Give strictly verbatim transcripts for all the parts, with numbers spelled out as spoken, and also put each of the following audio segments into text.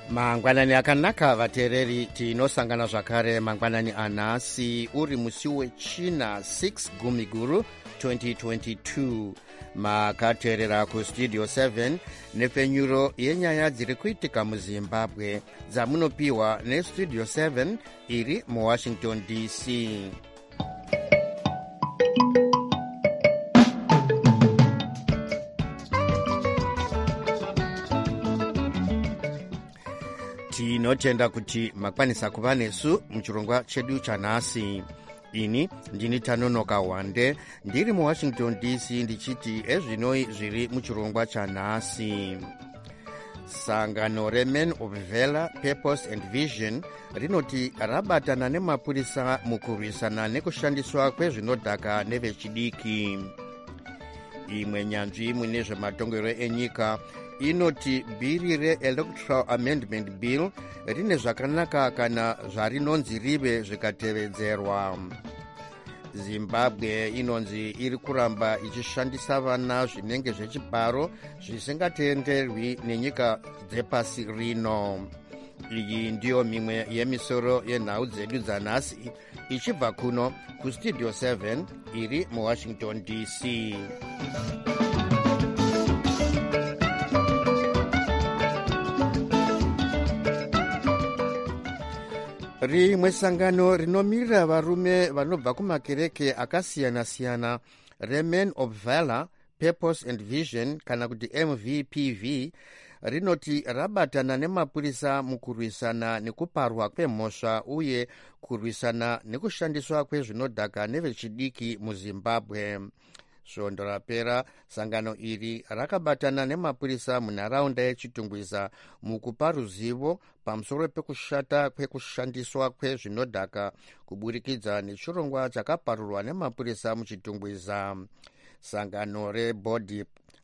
mangwanani akanaka vateereri, tinosangana zvakare mangwanani anhasi uri musi wechina six gumiguru twenty twenty-two. Makateerera kustudio seven nepfenyuro yenyaya dziri kuitika muzimbabwe dzamunopiwa nestudio seven iri muwashington D C. Tinotenda kuti makwanisa kuva nesu muchirongwa chedu chanhasi. Ini ndini Tanonoka Wande ndiri muwashington D C ndichiti ezvinoi zviri muchirongwa chanhasi. Sangano reMen of Valor, Purpose and Vision rinoti rabatana nemapurisa mukurwisana nekushandiswa kwezvinodhaka nevechidiki. Imwe nyanzvi mune zvematongero enyika inoti bhiri re-Electoral Amendment Bill rine zvakanaka kana zvarinonzi rive zvikatevedzerwa. Zimbabwe inonzi iri kuramba ichishandisa vana zvinenge zvechibharo zvisingatenderwi nenyika dzepasi rino. Iyi ndiyo mimwe yemisoro yenhau dzedu dzanhasi ichibva kuno kustudio seven iri muwashington D C. Rimwe sangano rinomirira varume vanobva kumakereke akasiyana-siyana reMen of Valor, Purpose and Vision kana kuti M V P V rinoti rabatana nemapurisa mukurwisana nekuparwa kwemhosva uye kurwisana nekushandiswa kwezvinodhaka nevechidiki muzimbabwe. Svondo rapera sangano iri rakabatana nemapurisa munharaunda yechitungwiza mukupa ruzivo pamusoro pekushata kwekushandiswa kwezvinodhaka kuburikidza nechirongwa chakaparurwa nemapurisa muchitungwiza. Sangano rebhodhi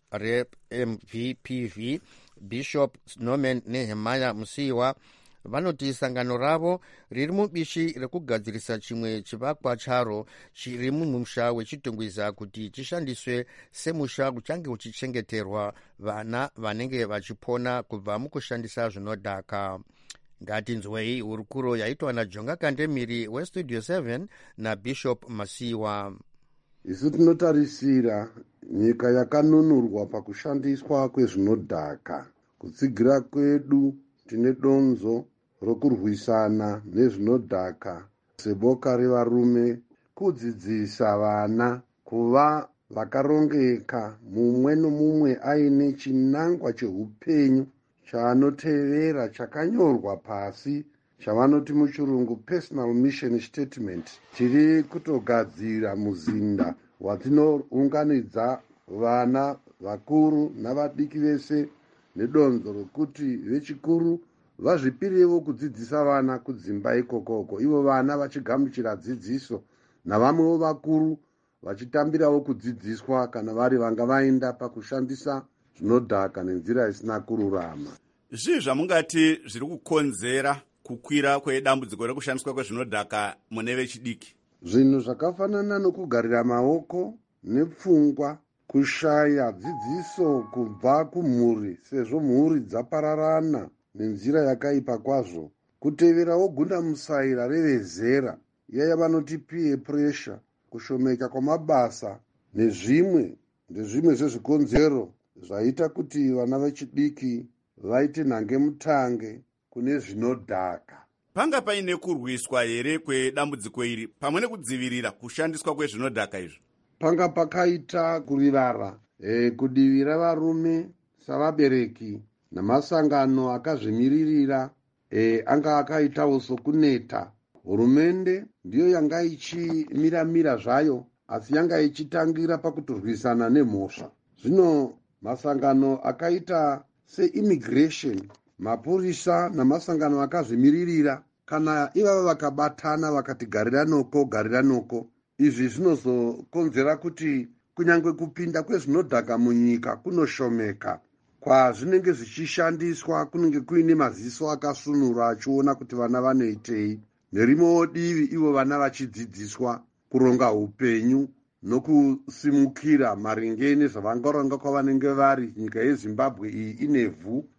re-M V P V Bishop Norman Nehemiah Musiwa vanoti sangano ravo riri mubishi rekugadzirisa chimwe chivakwa charo chiri mumusha wechitungwiza kuti chishandiswe semusha kuchange kuchichengeterwa vana vanenge vachipona kubva mukushandisa zvinodhaka. Ngatinzwei hurukuro yaitwa naJonga Kandemiri westudio seven naBishop Masiwa. Isu tinotarisira nyika yakanunurwa pakushandiswa kwezvinodhaka. Kutsigira kwedu tine donzo rokurwisana nezvinodhaka seboka revarume, kudzidzisa vana kuva vakarongeka, mumwe nomumwe aine chinangwa cheupenyu chaanotevera chakanyorwa pasi chavanoti muchirungu personal mission statement. Tiri kutogadzira muzinda watinounganidza vana vakuru navadiki vese nedonzo rokuti vechikuru vazvipirevo kudzidzisa vana kudzimba ikokoko, ivo vana vachigamuchira dzidziso navamwevo vakuru vachitambirawo kudzidziswa kana vari vanga vaenda pakushandisa zvinodhaka nenzira isina kururama. Zvii zvamungati zviri kukonzera kukwira kwedambudziko rekushandiswa kwezvinodhaka mune vechidiki? Zvinhu zvakafanana nokugarira maoko nepfungwa, kushaya dzidziso kubva kumhuri sezvo mhuri dzapararana nenzira yakaipa kwazvo, kuteverawo gunda musaira revezera yaya vanoti peer pressure, kushomeka kwamabasa nezvimwe ndezvimwe zvezvikonzero zvaita kuti vana vechidiki vaite nhange mutange kune zvinodhaka. Panga paine kurwiswa here kwedambudziko iri pamwe nekudzivirira kushandiswa kwezvinodhaka izvi? Panga pakaita kurivara e, kudivira varume savabereki namasangano akazvimiririra e, anga akaitawo sokuneta. Hurumende ndiyo yanga ichimiramira zvayo asi yanga ichitangira pakutorwisana nemhosva. Zvino masangano akaita seimmigration, mapurisa namasangano akazvimiririra kana ivava vakabatana vakati garira noko garira noko, izvi zvinozokonzera kuti kunyange kupinda kwezvinodhaka munyika kunoshomeka. Kwazvinenge zvichishandiswa kunenge kuine maziso akasunura achiona kuti vana vanoitei, nerimwewo divi ivo vana vachidzidziswa kuronga upenyu nokusimukira maringe nezvavangaronga kwavanenge vari. Nyika yeZimbabwe iyi inevhu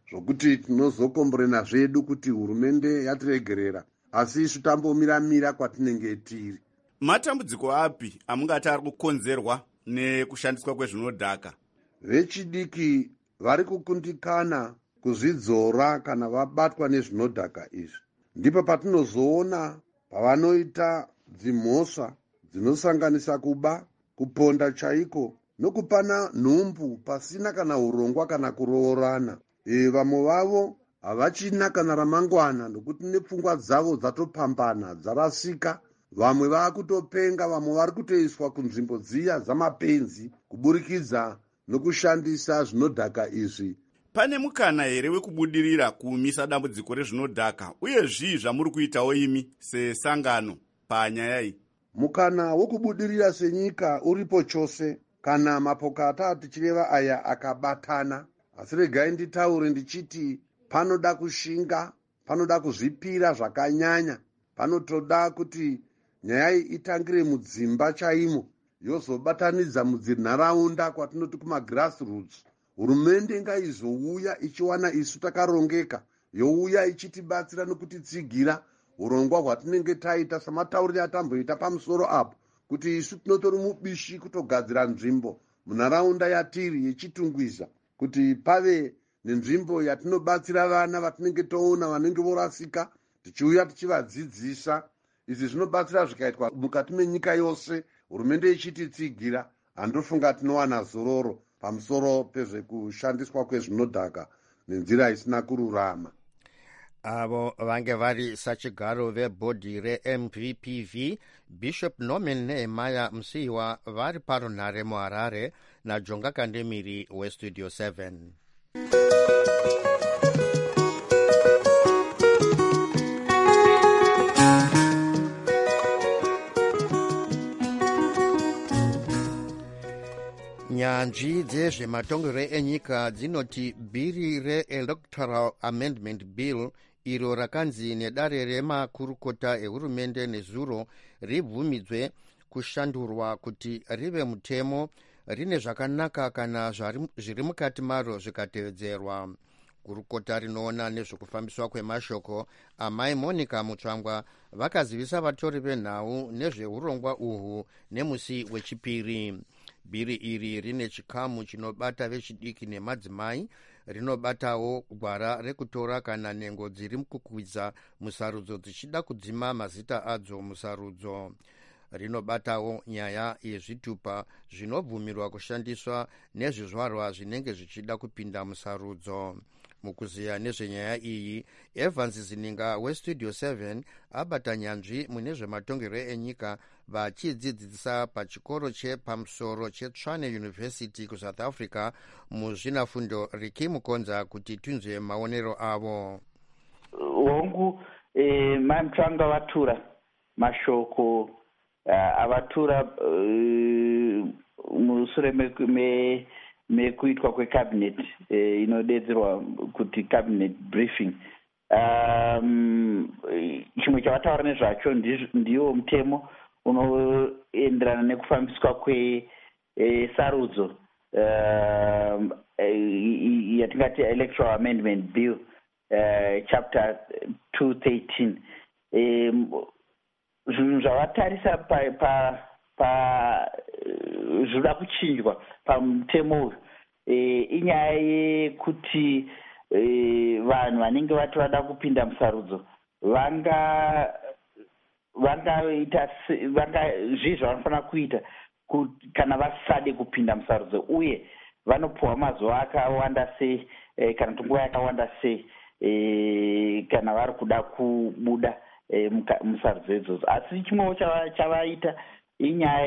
zvokuti tinozokomborena zvedu kuti hurumende yatiregerera, asi isu tambomira-mira kwatinenge tiri. Matambudziko api amungati ari kukonzerwa nekushandiswa kwezvinodhaka? Vechidiki vari kukundikana kuzvidzora kana vabatwa nezvinodhaka izvi. Ndipo patinozoona pavanoita dzimhosva dzinosanganisa kuba, kuponda chaiko, nokupana nhumbu pasina kana urongwa kana kuroorana. E, vamwe vavo havachina kana ramangwana nokuti nepfungwa dzavo dzatopambana, dzarasika. Vamwe vakutopenga, vamwe vari kutoiswa kunzvimbo dziya dzamapenzi kuburikidza nokushandisa zvinodhaka izvi. Pane mukana here wekubudirira kuumisa dambudziko rezvinodhaka, uye zvii zvamuri kuitawo imi sesangano panyaya iyi? Mukana wokubudirira senyika uripo chose kana mapoka atatu tichireva aya akabatana. Asi regai nditaure ndichiti panoda kushinga, panoda kuzvipira zvakanyanya, panotoda kuti nyaya iyi itangire mudzimba chaimo, yozobatanidza mudzinharaunda kwatinoti kuma-grassroots. Hurumende ngaizouya ichiwana isu takarongeka, youya ichitibatsira nokutitsigira urongwa hwatinenge taita samatauriro atamboita pamusoro apo, kuti isu tinotori mubishi kutogadzira nzvimbo munharaunda yatiri yechitungwiza, kuti pave nenzvimbo yatinobatsira vana vatinenge toona vanenge vorasika, tichiuya tichivadzidzisa. Izvi zvinobatsira zvikaitwa mukati menyika yose, hurumende ichititsigira. Handofunga tinowana zororo pamusoro pezvekushandiswa kwezvinodhaka nenzira isina kururama. Avo vange vari sachigaro vebhodhi re-M V P V, Bishop Norman Nehemiah Musiwa vari parunhare muHarare naJonga Kandemiri weStudio seven. Nyanzvi dzezvematongero enyika dzinoti bhiri re-Electoral Amendment Bill iro rakanzi nedare remakurukota ehurumende nezuro ribvumidzwe kushandurwa kuti rive mutemo, rine zvakanaka kana zviri mukati maro zvikatevedzerwa. Gurukota rinoona nezvekufambiswa kwemashoko amai Monica Mutsvangwa vakazivisa vatori venhau nezveurongwa uhu nemusi wechipiri. Bhiri iri rine chikamu chinobata vechidiki nemadzimai, rinobatawo gwara rekutora kana nhengo dziri kukwidza musarudzo dzichida kudzima mazita adzo musarudzo. Rinobatawo nyaya yezvitupa zvinobvumirwa kushandiswa nezvizvarwa zvinenge zvichida kupinda musarudzo. Mukuziya nezvenyaya iyi, Evans Zininga weStudio seven abata nyanzvi mune zvematongero enyika vachidzidzisa pachikoro chepamusoro cheTshwane University kuSouth Africa muzvinafundo. Riki Mukonza kuti tunzwe maonero avo. Hongu eh, Mutsvangwa vatura mashoko uh, avatura uh, musure me mekuitwa kwecabinet eh, inodedzerwa kuti cabinet briefing. Um, chimwe chavataura nezvacho ndiwo mutemo unoenderana nekufambiswa kwesarudzo uh, yatingati Electoral Amendment Bill uh, chapter two thirteen. Um, zvinhu zvavatarisa pa, pa pa zvoda kuchinjwa pamutemo uyu e, inyaya yekuti e, vanhu vanenge vati vada kupinda musarudzo vanga vangaita vanga zvii zvavanofanira kuita kana vasade kupinda musarudzo, uye vanopuwa mazuva akawanda sei e, kana kuti nguva yakawanda sei e, kana vari kuda kubuda e, musarudzo idzodzo. Asi chimwewo chavaita inyaya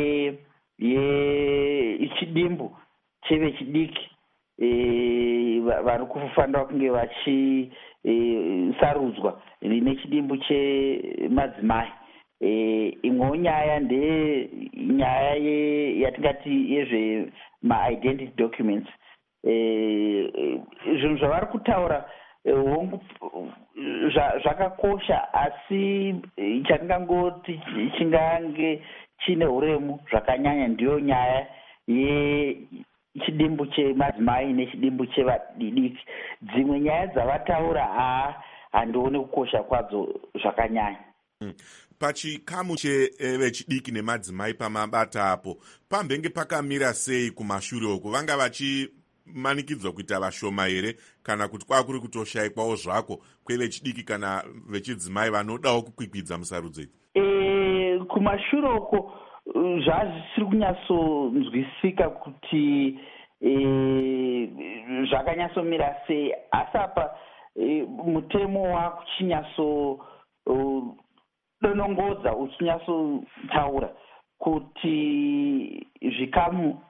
yechidimbu chevechidiki e, vari kufanira kunge vachisarudzwa e, nechidimbu chemadzimai. E, imwewo nyaya ndenyaya yatingati yezve ma-identity documents. E, zvinhu zvavari kutaura hongu zvakakosha, asi chatingangoti chingange chine uremu zvakanyanya ndiyo nyaya chidimbu chemadzimai nechidimbu chevadiki. Dzimwe nyaya dzavataura haa handioni kukosha kwadzo zvakanyanya. Mm. Pachikamu chevechidiki nemadzimai pamabata apo pambenge pakamira sei kumashure uko? Vanga vachimanikidzwa kuita vashoma here kana kuti kwakuri kutoshayikwawo zvako kwevechidiki kana vechidzimai vanodawo kukwikwidza musarudzo idzi? E, kumashure uko zvazvisiri kunyatsonzwisika kuti e, zvakanyatsomira sei, asi apa e, mutemo wakuchinyatso uh, donongodza uchinyatsotaura kuti zvikamu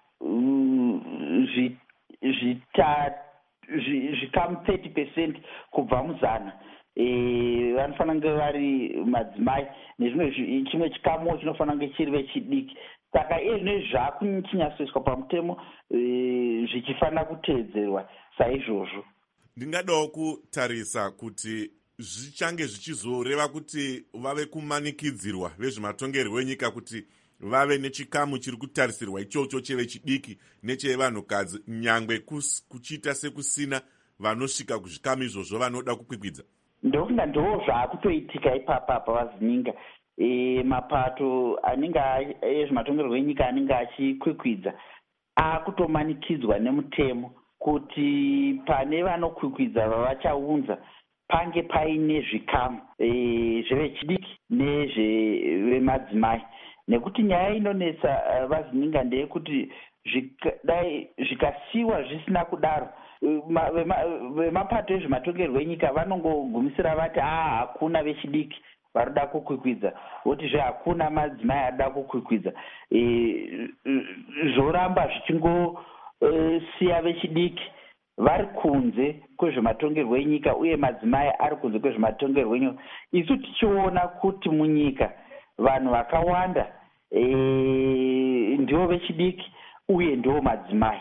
zvikamu thirty percent kubva muzana vanofanira kunge vari madzimai nezvimwe chimwe chikamu chinofanira kunge chiri vechidiki. Saka iye zvinezvi zvaakuchinyatsoiswa pamutemo zvichifanira kuteedzerwa saizvozvo. Ndingadawo kutarisa kuti zvichange zvichizoreva kuti vave kumanikidzirwa vezvematongerwo enyika kuti vave nechikamu chiri kutarisirwa ichocho chevechidiki nechevanhukadzi, nyangwe kuchiita sekusina vanosvika kuzvikamu izvozvo vanoda kukwikwidza. Ndofunga ndo zvaakutoitika ipapa pavazininga. E, mapato anenge ezvematongerwo enyika anenge achikwikwidza akutomanikidzwa nemutemo kuti pane vanokwikwidza vavachaunza pange paine zvikamu e, zvevechidiki nezvevemadzimai, nekuti nyaya inonetsa uh, vazininga ndeyekuti dai zvikasiyiwa zvisina kudaro vemapato ezvematongerwo enyika vanongogumisira vati aa hakuna vechidiki varida kukwikwidza, votizve hakuna madzimai arida kukwikwidza. E, zvoramba zvichingosiya vechidiki vari kunze kwezvematongerwo enyika uye madzimai ari kunze kwezvematongerwo enyika. Isu tichiona kuti munyika vanhu vakawanda e, ndivo vechidiki uye ndivo madzimai.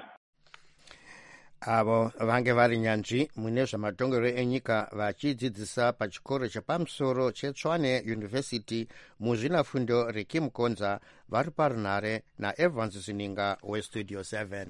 Avo vange vari nyanzvi mune zvematongerwo enyika vachidzidzisa pachikoro chepamusoro cheTshwane University muzvinafundo reKimkonza vari parunhare naEvans Zininga weStudio seven.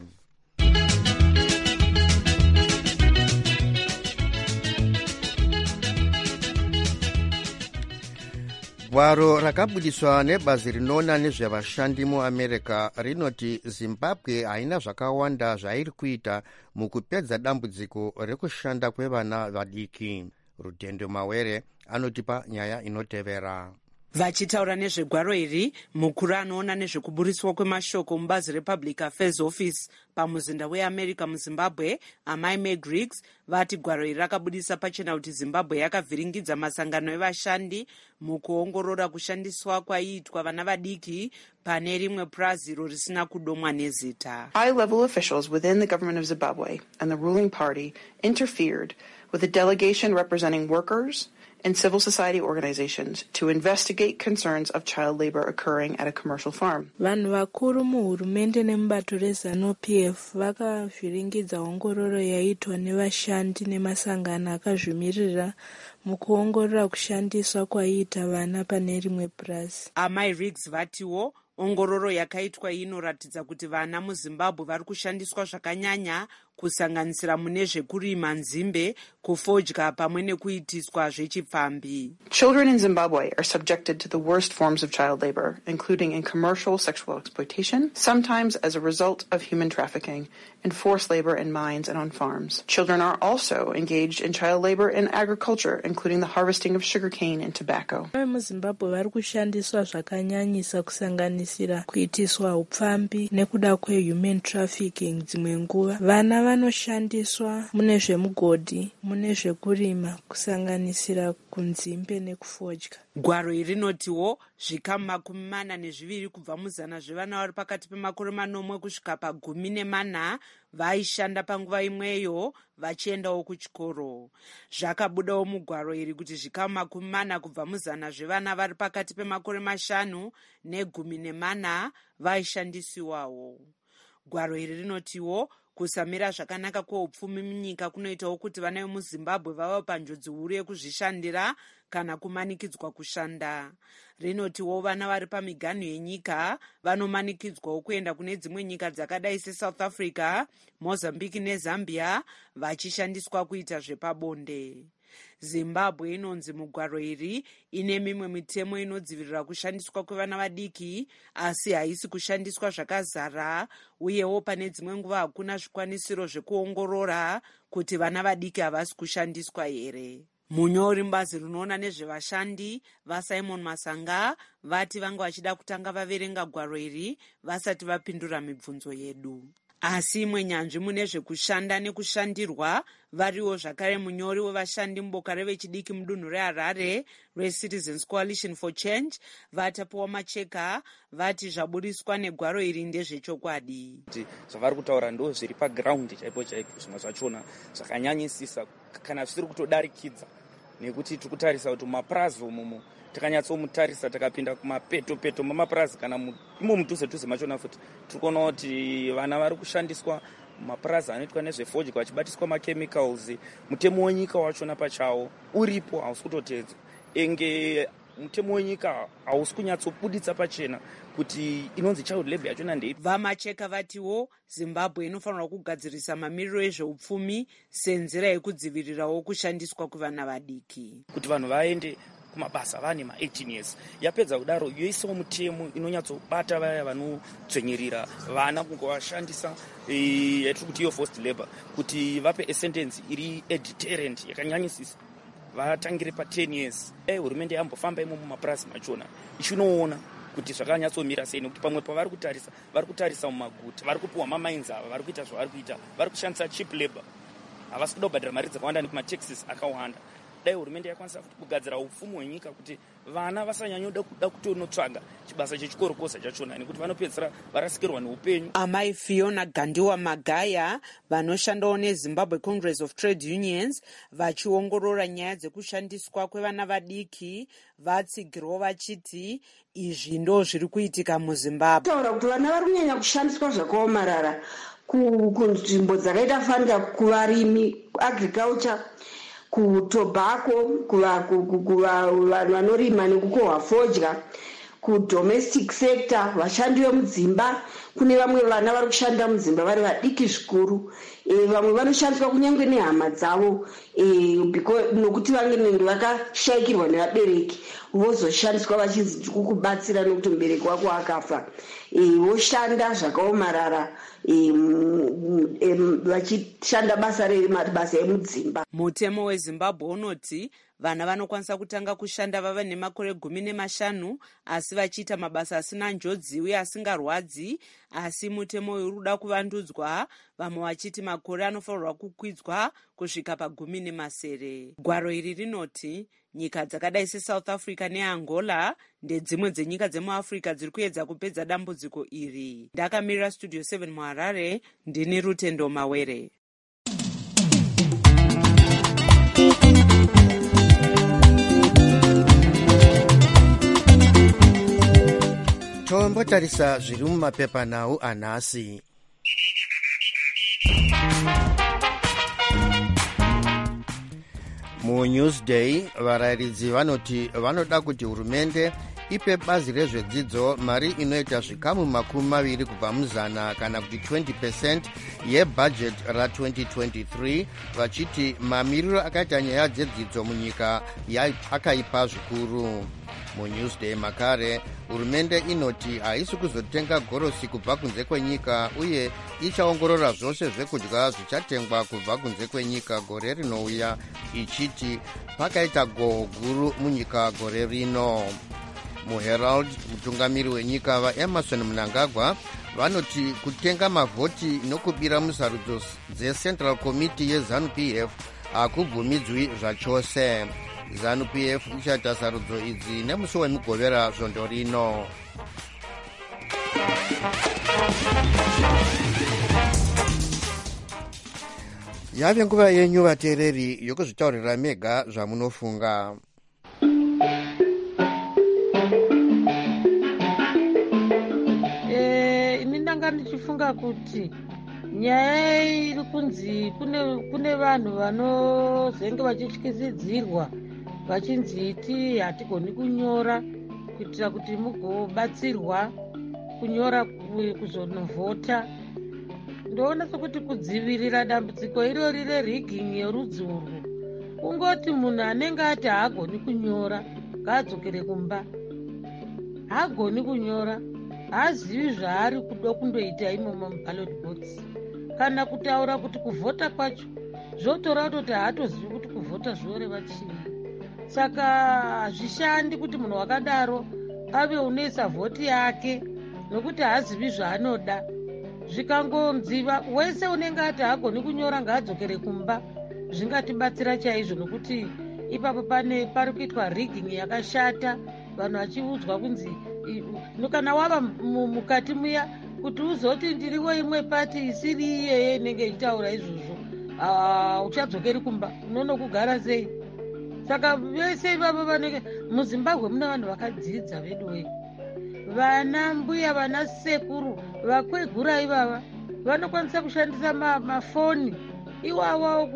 Gwaro rakabudiswa nebazi rinoona nezvevashandi muAmerica rinoti Zimbabwe haina zvakawanda zvairi kuita mukupedza dambudziko rekushanda kwevana vadiki. Rutendo Mawere anotipa nyaya inotevera. Vachitaura nezvegwaro iri, mukuru anoona nezvekuburiswa kwemashoko mubazi rePublic Affairs Office pamuzinda weAmerica muZimbabwe, amai Meg Riggs, vati gwaro iri rakabudisa pachena kuti Zimbabwe yakavhiringidza masangano evashandi mukuongorora kushandiswa kwaiitwa vana vadiki pane rimwe purazi iro risina kudomwa nezita. High-level officials within the government of Zimbabwe and the ruling party interfered with a delegation representing workers and civil society organizations to investigate concerns of child labor occurring at a commercial farm. Vanhu vakuru muhurumende nemubato reZanu-P F vakavhiringidza ongororo yaitwa nevashandi nemasangano akazvimirira mukuongorora kushandiswa kwaiita vana pane rimwe purazi. Amai Riggs vatiwo ongororo yakaitwa inoratidza kuti vana muZimbabwe vari kushandiswa zvakanyanya kusanganisira mune zvekurima nzimbe, kufodya pamwe nekuitiswa zvechipfambi. Children in Zimbabwe are subjected to the worst forms of child labor, including in commercial sexual exploitation, sometimes as a result of human trafficking, and forced labor in mines and on farms. Children are also engaged in child labor in agriculture, including the harvesting of sugarcane and tobacco. MuZimbabwe vari kushandiswa zvakanyanyisa kusanganisira kuitiswa upfambi nekuda kwehuman trafficking. Dzimwe nguva vana vanoshandiswa mune zvemugodhi, mune zvekurima, kusanganisira kunzimbe nekufodya. Gwaro iri rinotiwo zvikamu makumi mana nezviviri kubva muzana zvevana vari pakati pemakore manomwe kusvika pagumi nemana vaishanda panguva imweyo vachiendawo kuchikoro. Zvakabudawo mugwaro iri kuti zvikamu makumi mana kubva muzana zvevana vari pakati pemakore mashanu negumi nemana vaishandisiwawo. Gwaro iri rinotiwo Kusamira zvakanaka kweupfumi munyika kunoitawo kuti vana vemuzimbabwe vava panjodzi huru yekuzvishandira kana kumanikidzwa kushanda. Rinotiwo vana vari pamiganhu yenyika vanomanikidzwawo kuenda kune dzimwe nyika dzakadai seSouth Africa, Mozambique neZambia vachishandiswa kuita zvepabonde. Zimbabwe inonzi mugwaro iri ine mimwe mitemo inodzivirira kushandiswa kwevana vadiki, asi haisi kushandiswa zvakazara, uyewo pane dzimwe nguva hakuna zvikwanisiro zvekuongorora kuti vana vadiki havasi kushandiswa here. Munyori mubazi rinoona nezvevashandi vaSimon Masanga vati vanga vachida kutanga vaverenga gwaro iri vasati vapindura mibvunzo yedu. Asi imwe nyanzvi mune zvekushanda nekushandirwa variwo zvakare munyori wevashandi muboka revechidiki mudunhu reHarare reCitizens Coalition for Change vatapiwa macheka vati zvaburiswa negwaro iri ndezvechokwadi. Zvavari kutaura ndo zviri paground chaipo chaipo, zvimwe zvachona zvakanyanyisisa kana zvisiri kutodarikidza, nekuti tikutarisa kuti mapurazi umu takanyatsomutarisa takapinda kumapeto peto mamapurazi kana imo mudhuze dhuze machona futi tikuona kuti vana vari kushandiswa mapurazi anoitwa nezvefodya vachibatiswa machemicals. Mutemo wenyika wachona pachawo uripo hausi kutotedzwa, enge mutemo wenyika hausi kunyatsobuditsa pachena kuti inonzi child labor yachona ndei. Vamacheka vatiwo Zimbabwe inofanirwa kugadzirisa mamiriro ezveupfumi senzira yekudzivirirawo kushandiswa kwevana vadiki, kuti vanhu vaende kumabasa vane ma eighteen years. Yapedza kudaro yoisawo mutemo inonyatsobata vaya vanodzvenyerera vana kungovashandisa yatiri kuti iyo forced labor, kuti vape a sentence iri a deterrent yakanyanyisisa, vatangire pa ten years. Eh, hurumende yambofamba imo mumapurazi machona ichinoona kuti zvakanyatsomira sei, nekuti pamwe pavari kutarisa vari kutarisa mumaguta, vari kupiwa mamainzi ava, vari kuita zvavari kuita, vari kushandisa cheap labor, havasi kuda kubhadhira mari dzakawanda nekumataxes akawanda. Dai hurumende yakwanisa kugadzira upfumi hwenyika kuti vana vasanyanyoda kuda kutonotsvaga chibasa chechikorokosa chachona, nekuti vanopedzera varasikirwa neupenyu. Amai Fiona Gandiwa Magaya vanoshandawo neZimbabwe Congress of Trade Unions vachiongorora nyaya dzekushandiswa kwevana vadiki vatsigirwa vachiti izvi ndo zviri kuitika muZimbabwe. Taura kuti vana vari kunyanya kushandiswa zvakaomarara kunzvimbo dzakaita fanira kuvarimi, agriculture, kutobacco, kuva vanorima nekukohwa fodya, kudomestic sector, vashandi vemudzimba. Kune vamwe vana vari kushanda mudzimba vari vadiki zvikuru, vamwe vanoshandiswa kunyange nehama dzavo nokuti vanenge vakashayikirwa nevabereki, vozoshandiswa vachinzi kukubatsira nokuti mubereki wako akafa, voshanda zvakaomarara vachishanda basa remabasa emudzimba. Mutemo weZimbabwe unoti vana vanokwanisa kutanga kushanda vava nemakore gumi nemashanu asi vachiita mabasa asina njodzi uye asingarwadzi, asi mutemo uyu uruda kuvandudzwa, vamwe vachiti makore anofanirwa kukwidzwa kusvika pagumi nemasere. Gwaro iri rinoti nyika dzakadai seSouth Africa neAngola ndedzimwe dzenyika dzemuAfrica dziri kuedza kupedza dambudziko iri. Ndakamirira Studio seven muHarare, ndini Rutendo Mawere. tombotarisa zviri mumapepa nawo anhasi. MuNewsday varayiridzi vanoti vanoda kuti hurumende ipe bazi rezvedzidzo mari inoita zvikamu makumi maviri kubva muzana kana kuti twenty percent yebudget ratwenty twenty-three, vachiti mamiriro akaita nyaya dzedzidzo munyika akaipa zvikuru. MuNewsday makare hurumende inoti haisi kuzotenga gorosi kubva kunze kwenyika uye ichaongorora zvose zvekudya zvichatengwa kubva kunze kwenyika gore rinouya, ichiti pakaita goho guru munyika gore rino. MuHerald mutungamiri wenyika vaEmerson Mnangagwa vanoti kutenga mavhoti nokubira musarudzo dzeCentral Committee yeZANU-P F hakubvumidzwi zvachose. ZANU-P F ichaita sarudzo idzi nemusi wemugovera zvondo rino. Yave nguva yenyu vateereri yokuzvitaurira mega zvamunofunga. Eh, ini ndanga ndichifunga kuti nyaya iri kunzi kune kune vanhu vanozenge vachityisidzirwa vachinzi iti hatigoni kunyora kuitira kuti mugobatsirwa kunyora kuzonovhota. Ndoona sokuti kudzivirira dambudziko irori rerigging yerudzi urwu kungoti munhu anenge ati haagoni kunyora ngaadzokere kumba. Haagoni kunyora, haazivi zvaari kuda kundoita imomo muballot box, kana kutaura kuti kuvhota kwacho zvotora kutoti haatozivi kuti kuvhota zvoreva chii. Saka hazvishandi kuti munhu wakadaro ave unoisa vhoti yake nokuti haazivi zvaanoda. Zvikangonziva wese unenge ati haagoni kunyora ngaadzokere kumba zvingatibatsira chaizvo, nokuti ipapo pane pari kuitwa rigging yakashata, vanhu vachiudzwa kunzi kana wava mukati muya kuti uzoti ndiriwo imwe pati isiri iyeye inenge ichitaura izvozvo uchadzokeri kumba, unonokugara sei? Saka vese ivavo vanenge muZimbabwe mune vanhu vakadzidza vedu we, vana mbuya, vana sekuru, vakwegura ivava vanokwanisa kushandisa mafoni iwawa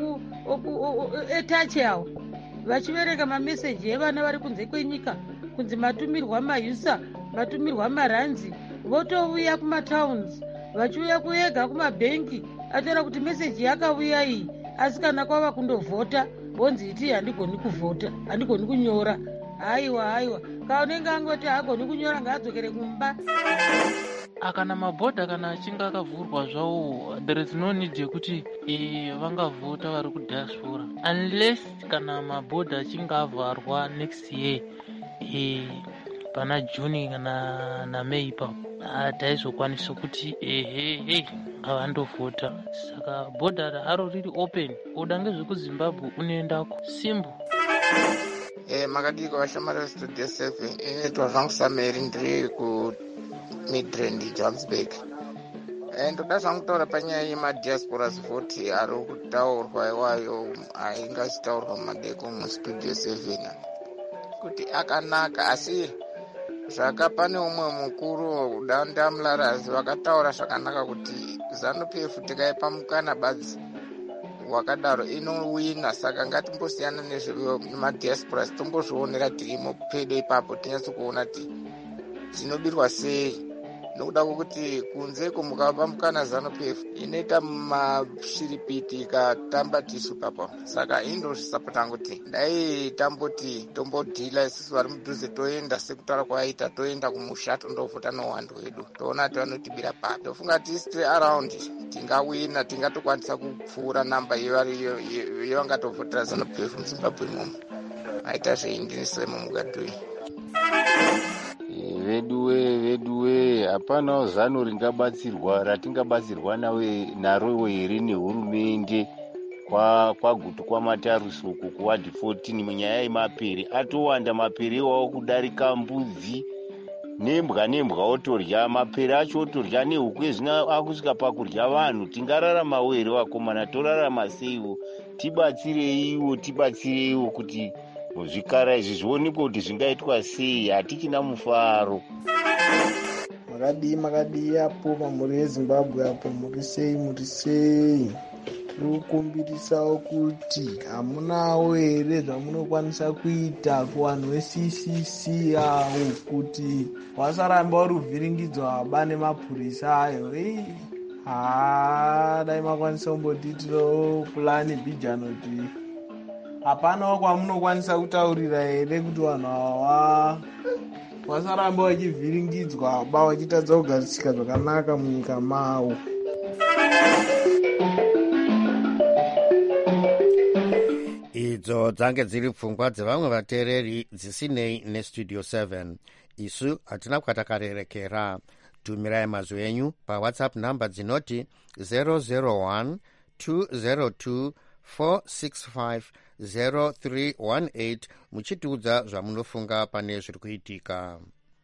etache awo vachiverenga mameseji evana vari kunze kwenyika, kunzi matumirwa mayusa, matumirwa maranzi, votouya kumatowns vachiuya kuyega kumabhengi ataura kuti meseji yakauya iyi, asi kana kwava kundovhota vonzi iti handigoni kuvhota, handigoni kunyora. Haiwa haiwa, kaunenge angoti haagoni kunyora ngaadzokere kumba. Akana mabhodha kana achinge akavhurwa zvawo, there is no need yekuti e, vangavhota vari kudiaspora unless kana mabhodha achinge avharwa next year e, pana June kana naMay ipapo hataizokwanisa kuti ehe ngavandovhota. Saka bhodha haro riri open, oda ngezvekuZimbabwe unoendako simple. Eh, makadiko vashamari vestudio seven inoitwa zvangu Sameri ndiri ku Midrand Johannesburg. Eh, ndoda zvangu kutaura panyaya yemadiasporas vote ari kutaurwa iwayo ainge achitaurwa madeko mustudio seven kuti akanaka, asi zvaka pane umwe mukuru dandamularazi vakataura zvakanaka kuti ZANU-P F tikaipa mukana badzi wakadaro inowina. Saka ngatimbosiyana nezvemadiasporas tombozvionera tirimo pedo ipapo tinyatso kuona kuti zvinobirwa sei, nokuda kwokuti kunzeko mukapa mukana ZANU-P F inoita mashiripiti ikatamba tisu papa. Saka indozvisapota kuti dai tamboti tombodhila isusu vari mudhuze toenda sekutaura kwaita, toenda kumusha tondovhota nowandu wedu toona kuti vanotibira papi. Tofunga kuti stay around tingawina, tingatokwanisa kupfuura namba yevangatovhotera ZANU-P F muZimbabwe imomo. Aita zveindinisoimo mugadhui veduwe veduwe hapanawo zano ringabatsirwa ratingabatsirwa nawe naro here nehurumende kwagutu kwamatarusi uku kuwadi fourteen munyaya yemapere. Atowanda mapere iwawo kudarika mbudzi nembwa nembwa otorya mapere acho, otorya nehuku ezvina akusvika pakurya vanhu. Tingararama here vakomana, torarama seiwo? Tibatsireiwo, tibatsireiwo kuti zvikara izvi zvionekwe kuti zvingaitwa sei. Hatichina mufaro. Makadii makadii apo pamhuri yeZimbabwe apo, muri sei muri sei? Tiri kukumbirisawo kuti hamunawo here zvamunokwanisa kuita kuvanhu ve-C C C avo kuti wasaramba uri kuvhiringidzwa haba nemapurisa ayo. haa dai makwanisa kumbotitirawo pulani bhijano kuti hapanawo kwamunokwanisa kutaurira here kuti vanhu ava wasaramba vachivhiringidzwa ba vachitadza kugarisika zvakanaka munyika mavo. idzo dzange dziri pfungwa dzevamwe vateereri dzisinei nestudio seven. isu hatina kwatakarerekera. tumirai mazwi enyu pawhatsapp namba dzinoti zero zero one two zero two four six five zero three one eight muchitiudza zvamunofunga pane zviri kuitika.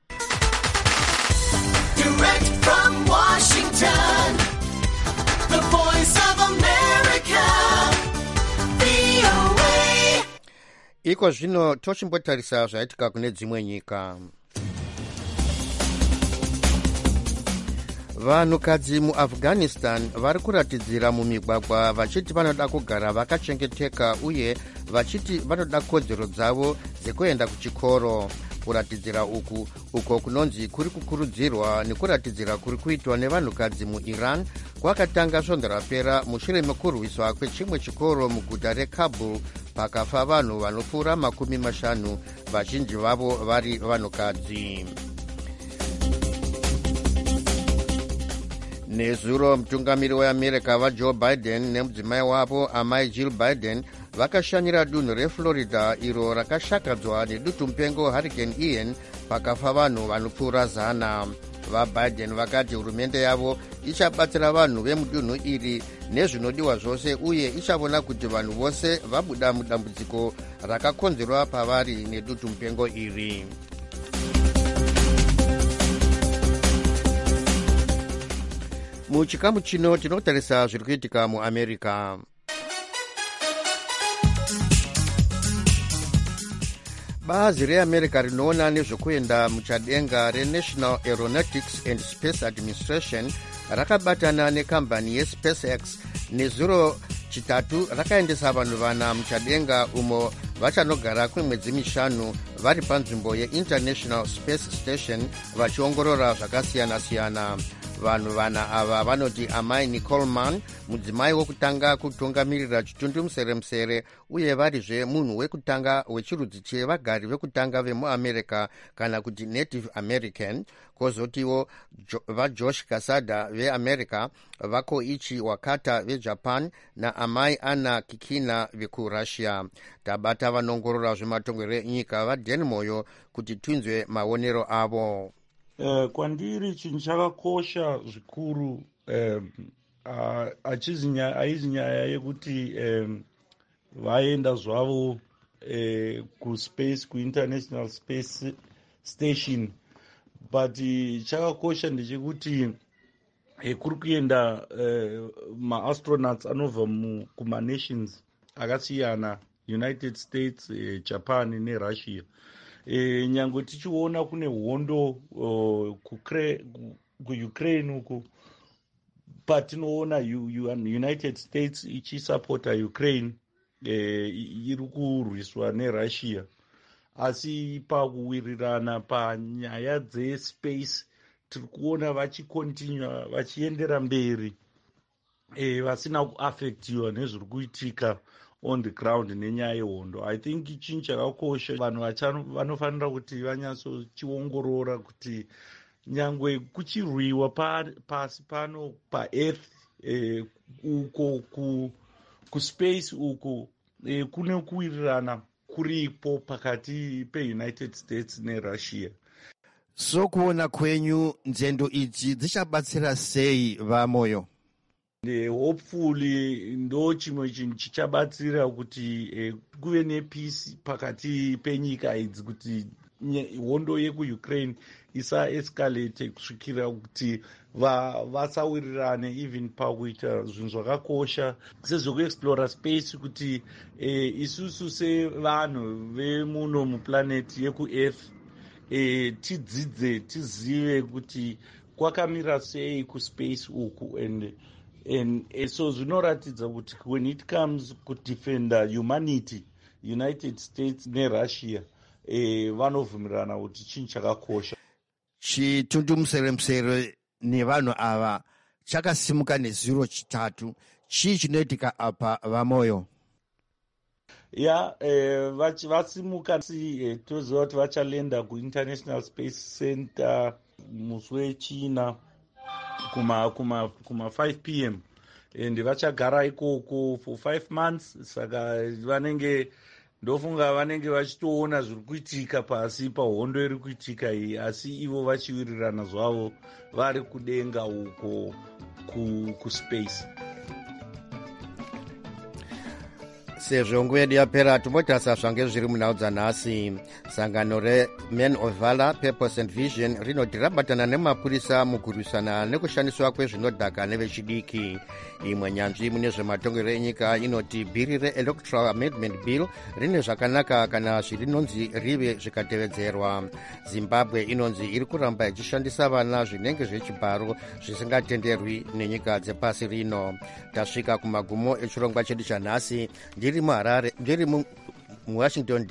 Direct from Washington, the voice of America, V O A. Iko zvino tochimbotarisa zvaitika kune dzimwe nyika. vanhukadzi muafghanistan vari kuratidzira mumigwagwa vachiti vanoda kugara vakachengeteka uye vachiti vanoda kodzero dzavo dzekuenda kuchikoro. Kuratidzira uku uko kunonzi kuri kukurudzirwa nekuratidzira kuri kuitwa nevanhukadzi muiran kwakatanga svondo rapera mushure mekurwiswa kwechimwe chikoro muguta rekabul pakafa vanhu vanopfuura makumi mashanu, vazhinji vavo vari vanhukadzi. Nezuro mutungamiri weAmerica vaJoe Biden nemudzimai wavo amai Jill Biden vakashanyira dunhu reFlorida iro rakashakadzwa nedutu mupengo Hurricane Ian pakafa vanhu vanopfuura zana. VaBiden vakati hurumende yavo ichabatsira vanhu vemudunhu iri nezvinodiwa zvose uye ichavona kuti vanhu vose vabuda mudambudziko rakakonzerwa pavari nedutu mupengo iri. Muchikamu chino tinotarisa zviri kuitika muAmerica. Bazi reAmerica rinoona nezvokuenda muchadenga reNational Aeronautics and Space Administration rakabatana nekambani yeSpaceX nezuro chitatu rakaendesa vanhu vana muchadenga umo vachanogara kwemwedzi mishanu vari panzvimbo yeInternational Space Station vachiongorora zvakasiyana-siyana. Vanhu vana ava vanoti amai Nicole Mann, mudzimai wekutanga kutungamirira chitundumuseremusere uye varizve munhu wekutanga wechirudzi chevagari vekutanga vemuamerica kana kuti Native American, kwozotiwo vaJosh Kasada veamerica, vakoichi Wakata vejapan naamai Anna Kikina vekurussia. Tabata vanongorora zvematongero enyika vaDan Moyo kuti tinzwe maonero avo. Uh, kwandiri chinhu chakakosha zvikuru um, uh, haizi nyaya yekuti um, vaenda zvavo uh, kuspace kuinternational space station, but uh, chakakosha ndechekuti uh, kuri kuenda uh, maastronauts anobva kumanations akasiyana, United States, uh, Japan neRussia. E, nyange tichiona kune hondo uh, kuUkraine uku patinoona United States ichisapota Ukraine e, iri kurwiswa neRussia, asi pakuwirirana panyaya dzespace tiri kuona vachikontinua vachiendera mberi e, vasina kuafektiwa nezviri kuitika on the ground nenyaya yehondo. I think chinhu chakakosha vanhu vanofanira kuti vanyatsochiongorora kuti nyangwe kuchirwiwa pasi pano paearth eh, uko ku, kuspace uko eh, kune kuwirirana kuripo pakati peUnited States neRussia. So kuona kwenyu nzendo idzi dzichabatsira sei vamoyo? Uh, hopefully ndo chimwe chinhu chichabatsira kuti uh, kuve nepeace pakati penyika idzi, kuti hondo yekuUkraine isa escalate kusvikira kuti vasawirirane va even pakuita zvinhu zvakakosha sezvekuexplora space, kuti uh, isusu sevanhu vemuno muplanet yekuearth uh, tidzidze tizive kuti kwakamira sei kuspace uku, and And uh, so zvinoratidza kuti when it comes kudefenda humanity, United States neRussia eh, vanovhumirana kuti chinhu chakakosha. Chitundumuseremusere nevanhu ava chakasimuka nezuro chitatu. Chii chinoitika apa vamoyo? Ya eh, vasimuka eh, toziva kuti vachalenda kuInternational Space Center musi wechina kuma kuma kuma five p m and vachagara ikoko for five months. Saka vanenge ndofunga vanenge vachitoona zviri kuitika pasi pahondo iri kuitika iyi, asi ivo vachiwirirana zvavo vari kudenga uko kuspace. sezvo nguva yedu yapera tombotasva ngezviri munhau dzanhasi. Sangano remen of valor purpose and vision rinoti rabatana nemapurisa mukurwisana nekushandiswa kwezvinodhaka nevechidiki. Imwe nyanzvi mune zvematongero enyika inoti bhiri reelectoral amendment bill rine zvakanaka kana zvirinonzi rive zvikatevedzerwa. Zimbabwe inonzi iri kuramba ichishandisa vana zvinenge zvechibharo zvisingatenderwi nenyika dzepasi rino. Tasvika kumagumo echirongwa chedu chanhasi. Ndiri muHarare, ndiri muWashington